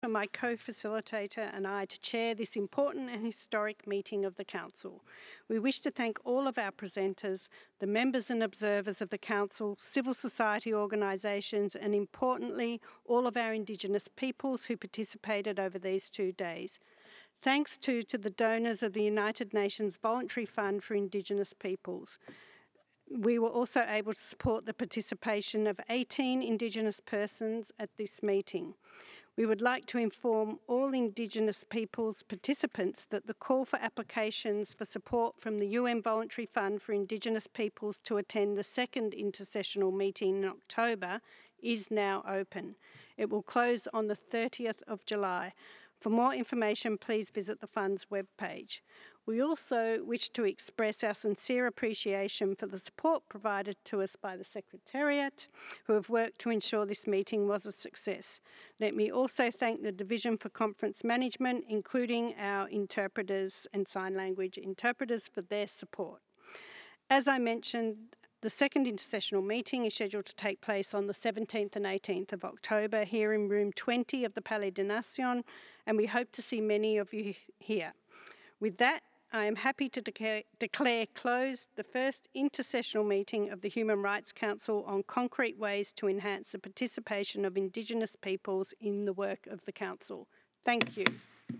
For my co-facilitator and I to chair this important and historic meeting of the Council. We wish to thank all of our presenters, the members and observers of the Council, civil society organisations and importantly, all of our Indigenous peoples who participated over these 2 days. Thanks too to the donors of the United Nations Voluntary Fund for Indigenous Peoples. We were also able to support the participation of 18 Indigenous persons at this meeting. We would like to inform all Indigenous peoples participants that the call for applications for support from the UN Voluntary Fund for Indigenous Peoples to attend the second intersessional meeting in October is now open. It will close on the 30th of July. For more information, please visit the Fund's webpage. We also wish to express our sincere appreciation for the support provided to us by the Secretariat, who have worked to ensure this meeting was a success. Let me also thank the Division for Conference Management, including our interpreters and sign language interpreters, for their support. As I mentioned, the second intersessional meeting is scheduled to take place on the 17th and 18th of October here in room 20 of the Palais des Nations, and we hope to see many of you here. With that, I am happy to declare closed the first intersessional meeting of the Human Rights Council on concrete ways to enhance the participation of Indigenous peoples in the work of the Council. Thank you.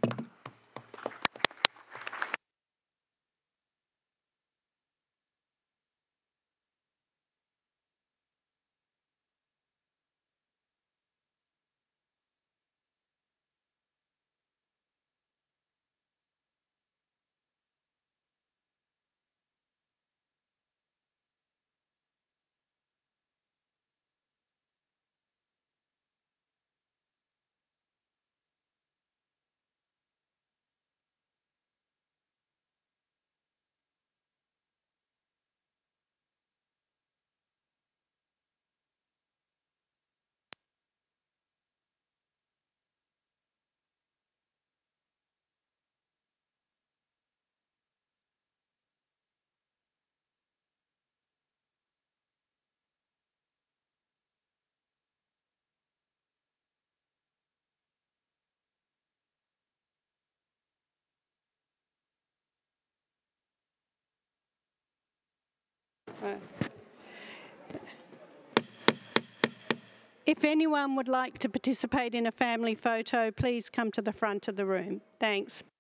If anyone would like to participate in a family photo, please come to the front of the room. Thanks.